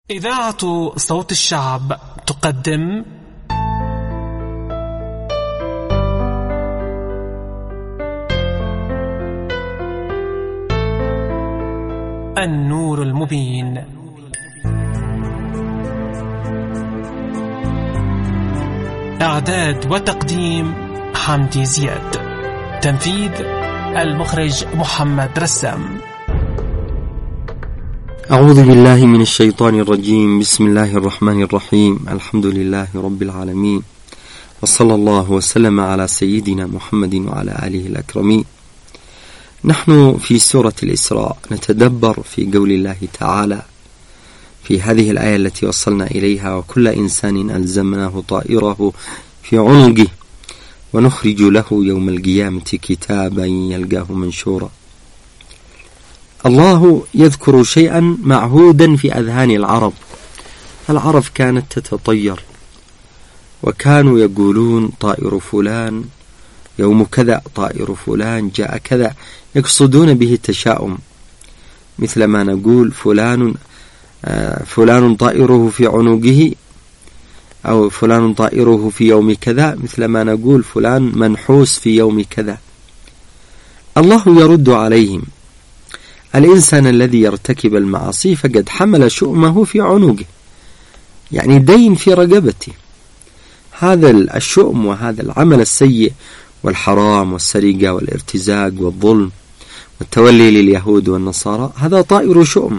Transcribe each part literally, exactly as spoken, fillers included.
إذاعة صوت الشعب تقدم النور المبين. إعداد وتقديم حمدي زياد. تنفيذ المخرج محمد رسام. أعوذ بالله من الشيطان الرجيم. بسم الله الرحمن الرحيم. الحمد لله رب العالمين، وصلى الله وسلم على سيدنا محمد وعلى آله الأكرمين. نحن في سورة الإسراء نتدبر في قول الله تعالى في هذه الآية التي وصلنا إليها: وكل إنسان ألزمناه طائره في عنقه ونخرج له يوم القيامة كتابا يلقاه منشورا. الله يذكر شيئا معهودا في أذهان العرب. العرب كانت تتطير، وكانوا يقولون طائر فلان يوم كذا، طائر فلان جاء كذا، يقصدون به التشاؤم، مثل ما نقول فلان فلان طائره في عنقه، أو فلان طائره في يوم كذا، مثل ما نقول فلان منحوس في يوم كذا. الله يرد عليهم: الإنسان الذي يرتكب المعاصي فقد حمل شؤمه في عنقه، يعني دين في رقبته. هذا الشؤم وهذا العمل السيء والحرام والسرقة والارتزاق والظلم والتولي لليهود والنصارى، هذا طائر شؤم،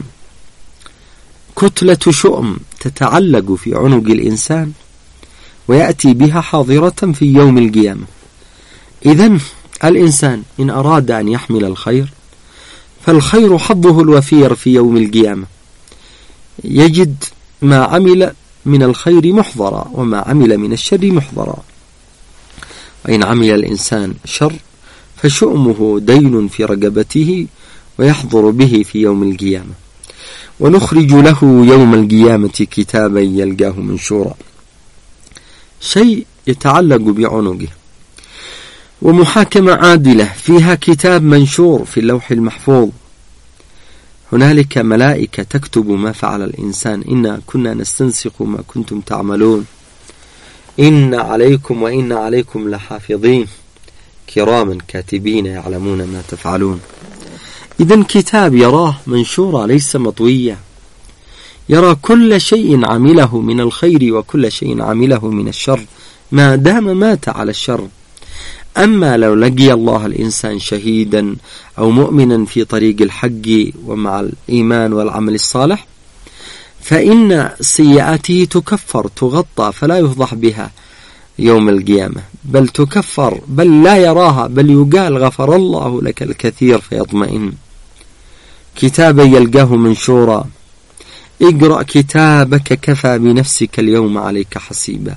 كتلة شؤم تتعلق في عنق الإنسان ويأتي بها حاضرة في يوم القيامة. إذن الإنسان إن أراد أن يحمل الخير فالخير حظه الوفير في يوم القيامة، يجد ما عمل من الخير محضرا وما عمل من الشر محضرا. وإن عمل الإنسان شر فشؤمه دين في رقبته ويحضر به في يوم القيامة. ونخرج له يوم القيامة كتابا يلقاه منشورا، شيء يتعلق بعنقه، ومحاكمة عادلة فيها كتاب منشور في اللوح المحفوظ. هنالك ملائكة تكتب ما فعل الإنسان. إنا كنا نستنسخ ما كنتم تعملون، إن عليكم وإن عليكم لحافظين كراما كاتبين يعلمون ما تفعلون. إذن كتاب يراه منشورا ليس مطويا، يرى كل شيء عمله من الخير وكل شيء عمله من الشر ما دام مات على الشر. أما لو لقي الله الإنسان شهيدا أو مؤمنا في طريق الحق ومع الإيمان والعمل الصالح، فإن سيئاته تكفر تغطى فلا يفضح بها يوم القيامة، بل تكفر، بل لا يراها، بل يقال غفر الله لك الكثير فيطمئن. كتابا يلقاه منشورا، اقرأ كتابك كفى بنفسك اليوم عليك حسيبا.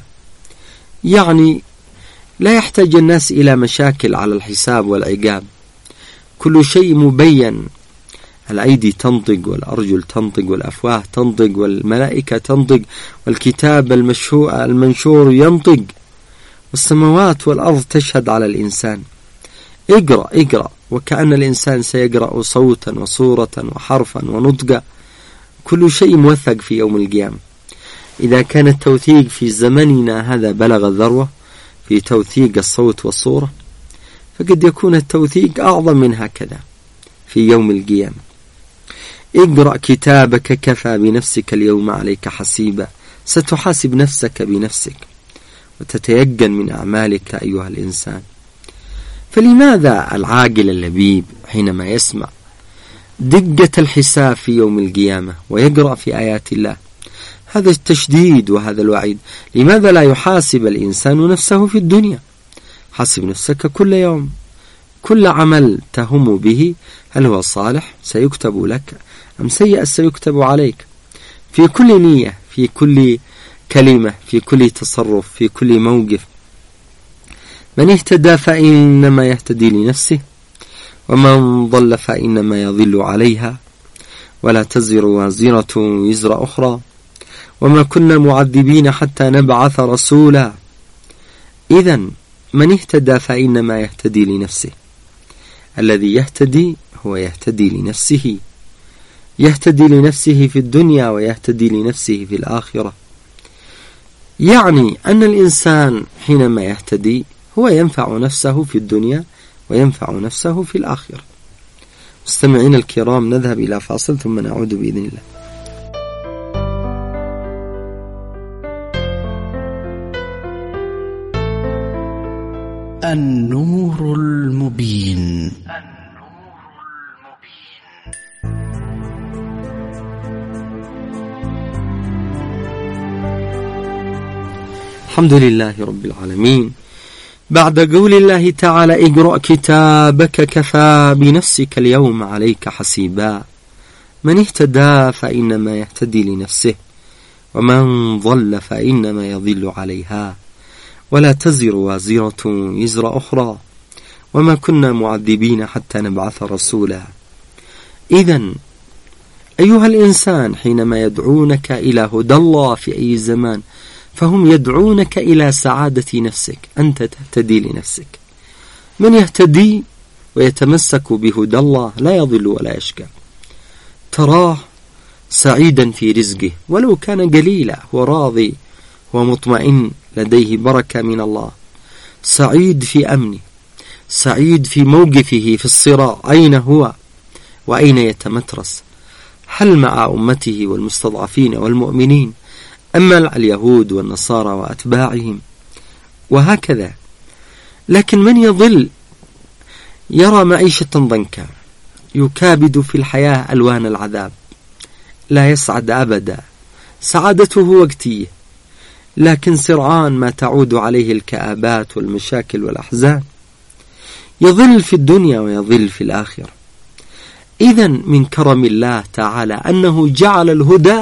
يعني لا يحتاج الناس إلى مشاكل على الحساب والعقاب، كل شيء مبين. الأيدي تنطق والأرجل تنطق والأفواه تنطق والملائكة تنطق والكتاب المنشور ينطق والسماوات والأرض تشهد على الإنسان. اقرأ اقرأ، وكأن الإنسان سيقرأ صوتا وصورة وحرفا ونطقا، كل شيء موثق في يوم القيامة. إذا كان التوثيق في زمننا هذا بلغ الذروة في توثيق الصوت والصورة، فقد يكون التوثيق أعظم من هكذا في يوم القيامة. اقرأ كتابك كفى بنفسك اليوم عليك حسيبا، ستحاسب نفسك بنفسك وتتيقن من أعمالك أيها الإنسان. فلماذا العاقل اللبيب حينما يسمع دقة الحساب في يوم القيامة ويقرأ في آيات الله هذا التشديد وهذا الوعيد، لماذا لا يحاسب الإنسان نفسه في الدنيا؟ حاسب نفسك كل يوم، كل عمل تهم به هل هو صالح سيكتب لك أم سيء سيكتب عليك، في كل نية، في كل كلمة، في كل تصرف، في كل موقف. من اهتدى فإنما يهتدي لنفسه، ومن ضل فإنما يضل عليها، ولا تزر وازرة وزر أخرى، وما كنا معذبين حتى نبعث رسولا. إذن من اهتدى فإنما يهتدي لنفسه، الذي يهتدي هو يهتدي لنفسه، يهتدي لنفسه في الدنيا ويهتدي لنفسه في الآخرة. يعني أن الإنسان حينما يهتدي هو ينفع نفسه في الدنيا وينفع نفسه في الآخرة. مستمعين الكرام، نذهب إلى فاصل ثم نعود بإذن الله. النور المبين. الحمد لله رب العالمين. بعد قول الله تعالى: اقرأ كتابك كفى بنفسك اليوم عليك حسيبا، من اهتدى فإنما يهتدي لنفسه ومن ضل فإنما يضل عليها ولا تزر وازرة وزر أخرى وما كنا معذبين حتى نبعث رسولا. إذن أيها الإنسان، حينما يدعونك إلى هدى الله في أي زمان فهم يدعونك إلى سعادة نفسك، أنت تهتدي لنفسك. من يهتدي ويتمسك بهدى الله لا يضل ولا يشقى، تراه سعيدا في رزقه ولو كان قليلا، هو راضي ومطمئن، لديه بركة من الله، سعيد في أمنه، سعيد في موقفه في الصراع، أين هو وأين يتمترس، هل مع أمته والمستضعفين والمؤمنين أما اليهود والنصارى وأتباعهم، وهكذا. لكن من يضل يرى معيشة ضنكا، يكابد في الحياة ألوان العذاب، لا يسعد أبدا، سعادته وقتية، لكن سرعان ما تعود عليه الكآبات والمشاكل والأحزان، يضل في الدنيا ويضل في الآخرة. إذن من كرم الله تعالى أنه جعل الهدى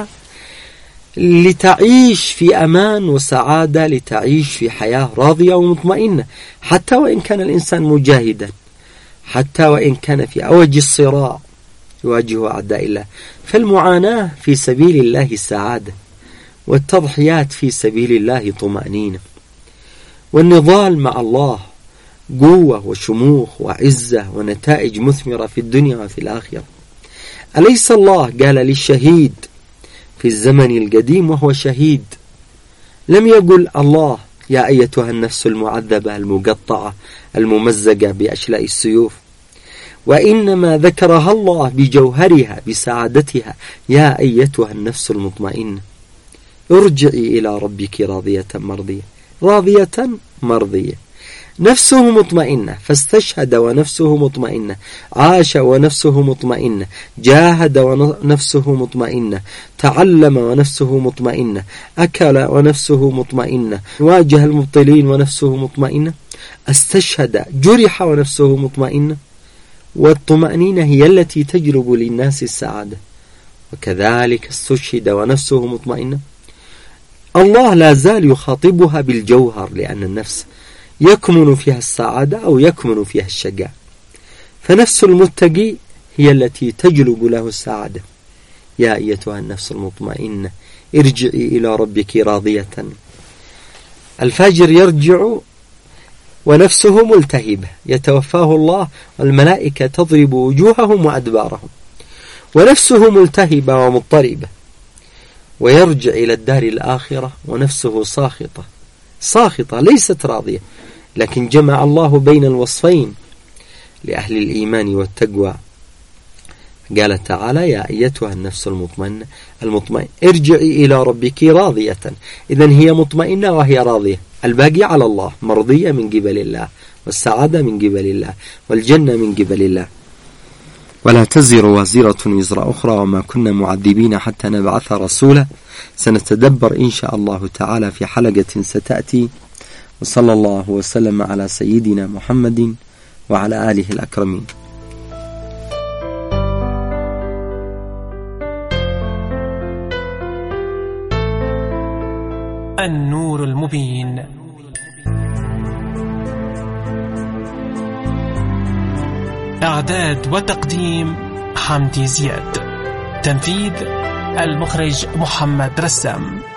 لتعيش في أمان وسعادة، لتعيش في حياة راضية ومطمئنة، حتى وإن كان الإنسان مجاهدا، حتى وإن كان في أوج الصراع يواجه أعداء الله، فالمعاناة في سبيل الله سعادة، والتضحيات في سبيل الله طمأنينة، والنضال مع الله قوة وشموخ وعزة ونتائج مثمرة في الدنيا وفي الآخرة. أليس الله قال للشهيد في الزمن القديم وهو شهيد، لم يقل الله يا أيتها النفس المعذبة المقطعة الممزقة بأشلاء السيوف، وإنما ذكرها الله بجوهرها بسعادتها: يا أيتها النفس المطمئنة ارجعي إلى ربك راضية مرضية. راضية مرضية، نفسه مطمئنة، فاستشهد ونفسه مطمئنة، عاش ونفسه مطمئنة، جاهد ونفسه مطمئنة، تعلم ونفسه مطمئنة، أكل ونفسه مطمئنة، واجه المبطلين ونفسه مطمئنة، استشهد جرح ونفسه مطمئنة. والطمأنينة هي التي تجلب للناس السعادة، وكذلك استشهد ونفسه مطمئنة. الله لا زال يخاطبها بالجوهر، لأن النفس يكمن فيها السعادة أو يكمن فيها الشقاء، فنفس المتقي هي التي تجلب له السعادة. يا أيتها النفس المطمئنة ارجعي إلى ربك راضية. الفاجر يرجع ونفسه ملتهبة، يتوفاه الله والملائكة تضرب وجوههم وأدبارهم، ونفسه ملتهبة ومضطربة، ويرجع إلى الدار الآخرة ونفسه ساخطة ساخطة ليست راضية. لكن جمع الله بين الوصفين لأهل الإيمان والتقوى، قال تعالى: يا أيتها النفس المطمئنة المطمئنة ارجعي إلى ربك راضية. إذن هي مطمئنة وهي راضية، الباقي على الله، مرضية من قبل الله، والسعادة من قبل الله، والجنة من قبل الله. ولا تزر وازرة وزر أخرى وما كنا معذبين حتى نبعث رسولا. سنتدبر إن شاء الله تعالى في حلقة ستأتي. وصلى الله وسلم على سيدنا محمد وعلى آله الأكرمين. النور المبين. إعداد وتقديم حمدي زياد. تنفيذ المخرج محمد رسام.